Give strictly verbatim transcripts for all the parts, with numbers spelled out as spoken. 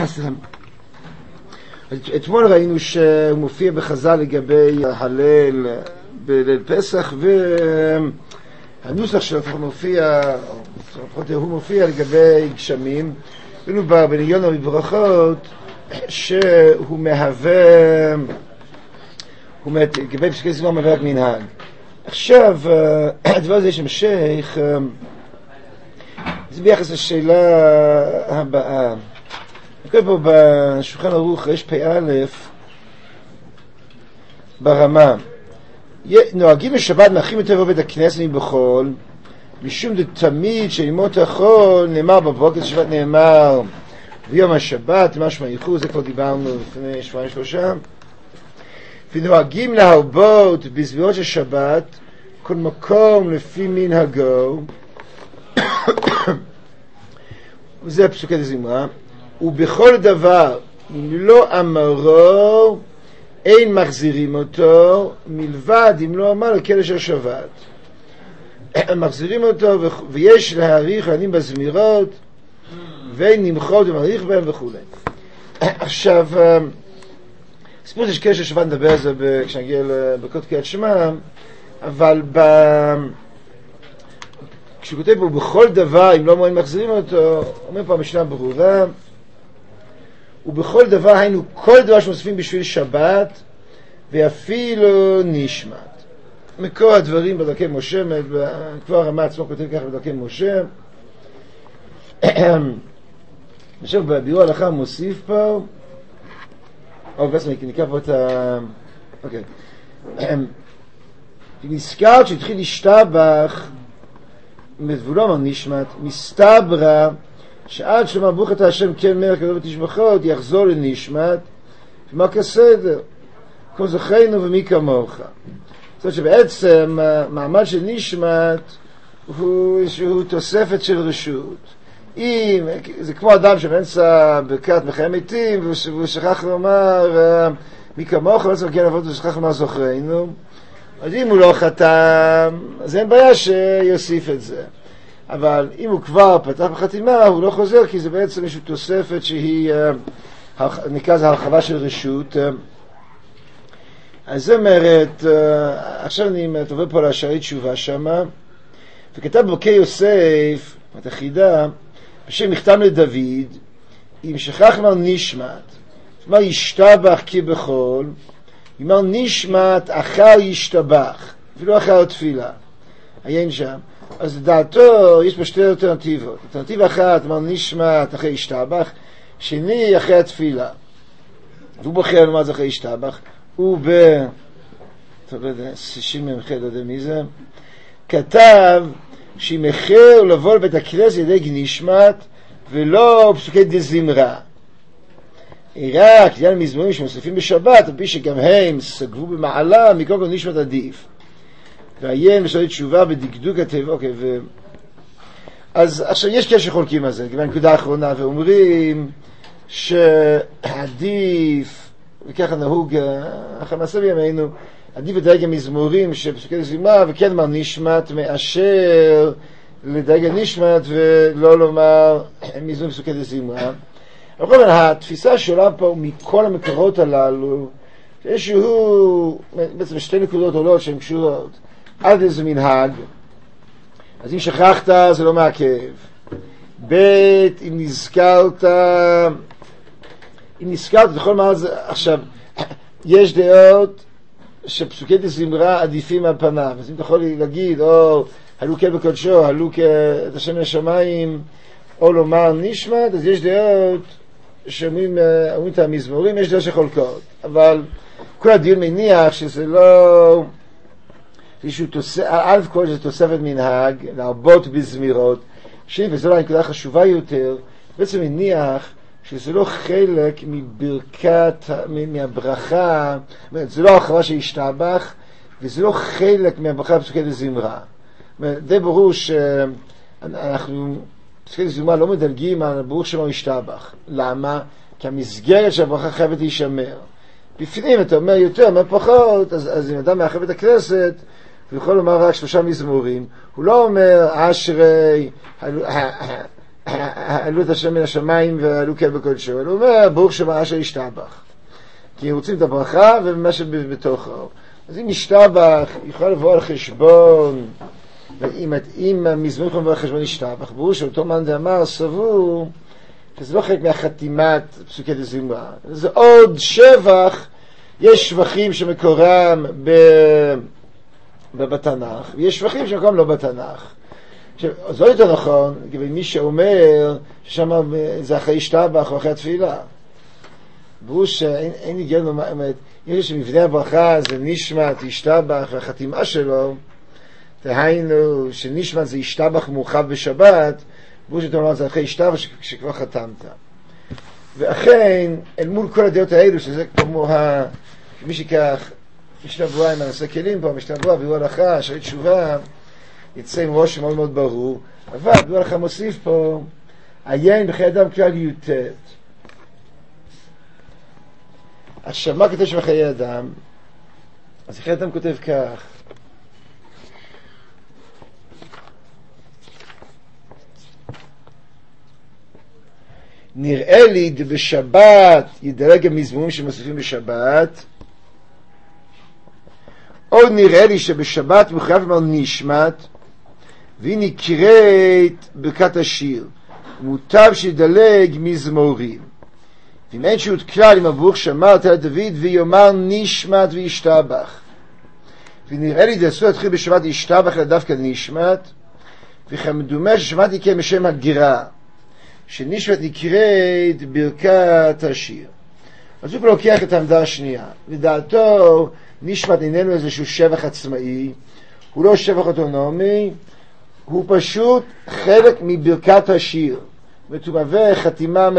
אתמול ראינו שהוא מופיע בחז"ל לגבי הלל בליל פסח, והנוסח שלו מופיע, הוא מופיע לגבי גשמים. ראינו בניון ובברכות שהוא מהווה, הוא לגבי פסקי זמן מהווה רק מנהג. עכשיו, הדבר הזה יש המשך, זה ביחס לשאלה הבאה. נקרא פה בשולחן ערוך, יש פ"א ברמה. נוהגים בשבת מאחרים יותר עובד הכנסת מבחול, משום תמיד שלימות החול נאמר בבוקר שבת נאמר ביום השבת, משמע ייחוד, זה כבר דיברנו לפני שבועיים שלושה. ונוהגים להרבות בסביבות של שבת כל מקום לפי מנהגו, וזה פסוקי דזמרה. ובכל דבר אם לא אמרו אין מחזירים אותו, מלבד אם לא אמר לקדש השבת. מחזירים אותו, ויש להאריך לענים בזמירות, ואין נמחות ומאריך בהם וכו'. עכשיו, סיפור של קדש השבת נדבר על זה כשנגיע לברכות קריאת שמע, אבל ב... כשהוא כותב פה בכל דבר אם לא אמרו אין מחזירים אותו, אומר פה המשנה ברורה, ובכל דבר היינו כל דבר שמוסיפים בשביל שבת ואפילו נשמת. מקור הדברים בדרכי משה, כבר הרמה עצמו כותב ככה בדרכי משה. עכשיו בביאור ההלכה מוסיף פה, או בעצם נקרא פה את ה... אוקיי. נזכרת שהתחיל להשתבח והוא לא אמר נשמת, מסתברא שעד שלמה ברוך אתה השם כן מלך גדול ותשבחות יחזור לנשמת, ומה כסדר כמו זכינו ומי כמוך. זאת אומרת שבעצם מעמד של נשמת הוא, הוא תוספת של רשות. אם זה כמו אדם שבאמצע ברכת מחיי מתים והוא שכח לומר מי כמוך, בעצם כן עבוד ושכח לומר זוכרנו, אז אם הוא לא חתם אז אין בעיה שיוסיף את זה. אבל אם הוא כבר פתח בחתימה הוא לא חוזר, כי זה בעצם איזושהי תוספת שהיא נקרא זה הרחבה של רשות. אז זאת אומרת, עכשיו אני עובר פה להשארית תשובה שמה, וכתב בוקי יוסף את החידה בשם מכתם לדוד, אם שכח אמר נשמת, אמר ישתבח כבכל, אמר נשמת אחר ישתבח ולא אחר התפילה, עיין שם. אז לדעתו יש פה שתי אלטרנטיבות. אלטרנטיבה אחת אמר נשמת אחרי ישתבח, שני אחרי התפילה, והוא בוחר לומר זה אחרי ישתבח. הוא ב... טוב, לא יודע, שישים ממחד, לא יודע מי זה, כתב שהיא מחר לבוא לבית הכנסת ידי נשמת ולא פסוקי דזמרה, רק עניין מזמורים שמוסיפים בשבת, על פי שגם הם סגבו במעלה מכל כל נשמת עדיף. ועיין ושאלי תשובה בדקדוק הטבע. אוקיי, ו... אז עכשיו יש כאלה שחולקים על זה, כבר נקודה האחרונה, ואומרים שעדיף, וככה נהוג אחרי מעשה בימינו, עדיף לדייג המזמורים שבפסוקי דזמרה וכן אמר נשמת מאשר לדייג הנשמת ולא לומר מזמורים בפסוקי דזמרה. אבל התפיסה שעולה פה מכל המקורות הללו, שהוא בעצם שתי נקודות עולות שהן קשורות. עד איזה מנהג, אז אם שכחת זה לא מעכב. בית, אם נזכרת, אם נזכרת, אתה יכול לומר זה. עכשיו, יש דעות שפסוקי דזמרה עדיפים על פניו, אז אם אתה יכול להגיד, או הלו כן בקודשו, הלו את השם מן השמיים, או לומר נשמת, אז יש דעות שאומרים את המזמורים, יש דעות שחולקות, אבל כל הדיון מניח שזה לא איזשהו תוספת, א' כל זה תוספת מנהג להרבות בזמירות, שני, וזו לא הנקודה חשובה יותר, בעצם מניח שזה לא חלק מברכת, מהברכה, זה לא הרחבה שישתבח, וזה לא חלק מהברכה בפסוקי דזמרה. די ברור שאנחנו פסוקי דזמרה לא מדלגים על ברוך שמו ישתבח. למה? כי המסגרת של הברכה חייבת להישמר. בפנים אתה אומר יותר, אומר פחות, אז, אז אם אדם מאחר בית הכנסת, הוא יכול לומר רק שלושה מזמורים, הוא לא אומר אשרי, העלו את השם מן השמיים ועלו כאל בקודשו. הוא אומר, ברוך שמה אשר ישתבח. כי רוצים את הברכה ומה שבתוכו. אז אם ישתבח, יכול לבוא על חשבון, ואם אם המזמור יכול לבוא על חשבון ישתבח, ברור שאותו מאן דאמר סבור, שזה לא חלק מהחתימת פסוקי דזמרה. זה עוד שבח, יש שבחים שמקורם ב... בתנ"ך, ויש שבחים שמקורם לא בתנ"ך. עכשיו, זה לא יותר נכון, מי שאומר ששם זה אחרי ישתבח או אחרי התפילה. ברור שאין היגיון לומר, יש שמבנה הברכה זה נשמת, ישתבח, והחתימה שלו, דהיינו שנשמת זה ישתבח מורחב בשבת, ברור שאתה אומר זה אחרי ישתבח שכבר חתמת. ואכן, אל מול כל הדעות האלו, שזה כמו ה... מי שיקח משנה ברורה עם הנושא כלים פה, משנה ברורה והוא הלכה, שרי תשובה, יצא עם ראש מאוד מאוד ברור, אבל הוא הלכה מוסיף פה, עיין בחיי אדם כלל יוטט. עכשיו, מה כתב שם בחיי אדם? אז חיי אדם כותב כך, נראה לי בשבת ידלג המזמורים שמוסיפים בשבת, או נראה לי שבשבת מחויב לומר נשמת, והיא נקראת ברכת השיר, מוטב שידלג מזמורים. ואם אין שהות כלל עם הברוך שאמר תל דוד ויאמר נשמת וישתבח, ונראה לי דעשו להתחיל בשבת ישתבח אלא דווקא נשמת, וכמדומה ששמעתי כן בשם הגרה שנשמת נקראת ברכת השיר. אז הוא פה לוקח את העמדה השנייה, לדעתו נשמת איננו איזשהו שבח עצמאי, הוא לא שבח אוטונומי, הוא פשוט חלק מברכת השיר. זאת אומרת, הוא מהווה חתימה,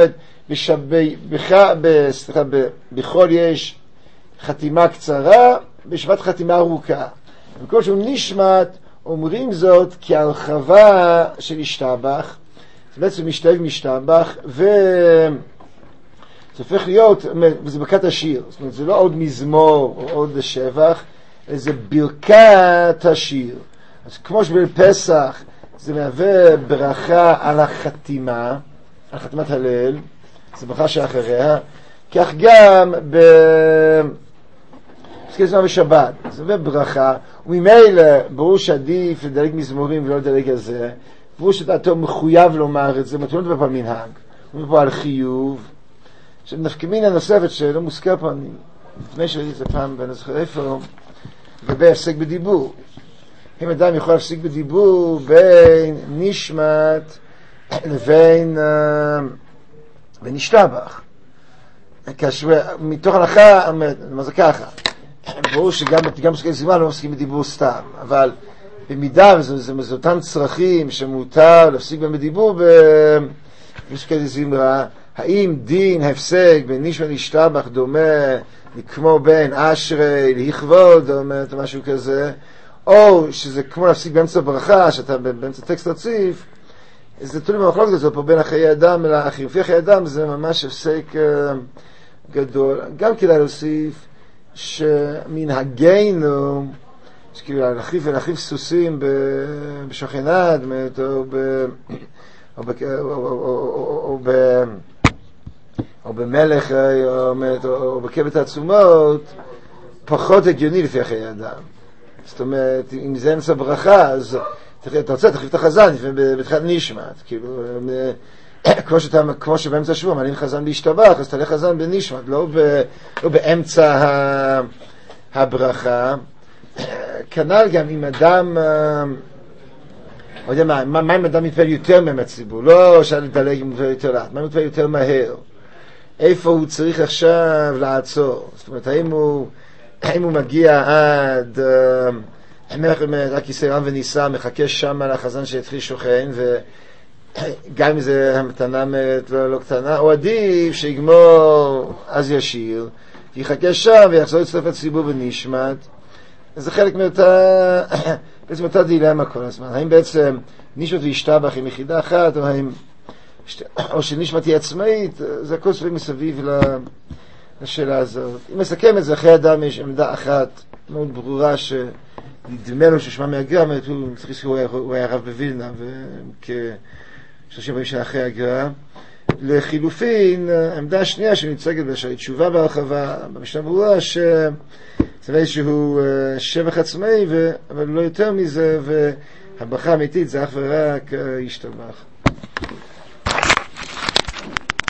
בכל יש חתימה קצרה, בשבת חתימה ארוכה. במקום שהוא נשמת, אומרים זאת כהרחבה של ישתבח, זה בעצם משתלב משתבח, וזה הופך להיות, וזה ברכת השיר, זאת אומרת, זה לא עוד מזמור או עוד שבח, זה ברכת השיר. אז כמו שבפסח זה מהווה ברכה על החתימה, על חתימת הלל, זה ברכה שאחריה, כך גם בפסקי זמן בשבת, זה מהווה ברכה, וממילא ברור שעדיף לדלג מזמורים ולא לדלג על זה, ברור שדעתו מחויב לומר את זה, מתאונות דבר מנהג, הוא מדבר על חיוב, שנפקמינה נוספת שלא מוזכר פה, אני לפני שראיתי את זה פעם ואני זוכר איפה, לגבי הפסק בדיבור. אם אדם יכול להפסיק בדיבור בין נשמת לבין ונשתבח. מתוך הנחה, מה זה ככה? ברור שגם בפסקי זמן לא מפסיקים בדיבור סתם, אבל במידה זה אותם צרכים שמותר להפסיק בהם בדיבור בפסקי זמרה, האם דין הפסק בין נשמת להשתבח דומה כמו בין אשרי לכבוד או משהו כזה, או שזה כמו להפסיק באמצע ברכה, שאתה באמצע טקסט רציף, זה תלוי במחלוקת הזאת פה בין החיי אדם לאחים. לפי החיי אדם זה ממש הפסק גדול. גם כדאי להוסיף שמנהגנו, שכאילו להחליף ולהחליף סוסים בשוכנד, או או במלך, או בקבת העצומות, פחות הגיוני לפי החיי אדם. זאת אומרת, אם זה אמצע ברכה, אז אתה רוצה, תחליף את החזן, בתחילת נשמת, כאילו, כמו שאתה, כמו שבאמצע השבוע, מעלים חזן להשתבח, אז תעלה חזן בנשמת, לא, ב, לא באמצע הברכה. כנ"ל גם אם אדם, לא יודע מה, מה אם אדם מתפעל יותר מהציבור, לא שאלה לדלג אם מתפעל יותר לאט, מה אם מתפעל יותר מהר? איפה הוא צריך עכשיו לעצור? זאת אומרת, האם הוא, האם הוא מגיע עד, רק יסי רם וניסה, מחכה שם על החזן שהתחיל שוכן, וגם אם זה המתנה לא, לא קטנה, או עדיף שיגמור אז ישיר, יחכה שם ויחזור לצטרף לציבור בנשמת. זה חלק מאותה, בעצם אותה דילמה כל הזמן. האם בעצם נשמת וישתבח עם יחידה אחת, או האם, או שנשמת היא עצמאית, זה הכל סביב מסביב לשאלה הזאת. אם מסכם את זה, אחרי אדם יש עמדה אחת מאוד ברורה שנדמה לו ששמע מהגרם, הוא צריך לזכור, הוא היה רב בווילנה, שלושים פעמים שאחרי הגר"א. לחילופין, העמדה השנייה שמצגת בשערי תשובה בהרחבה, במשנה ברורה, שזה איזשהו שבח עצמאי, ו... אבל לא יותר מזה, והברכה האמיתית זה אך ורק ישתבח.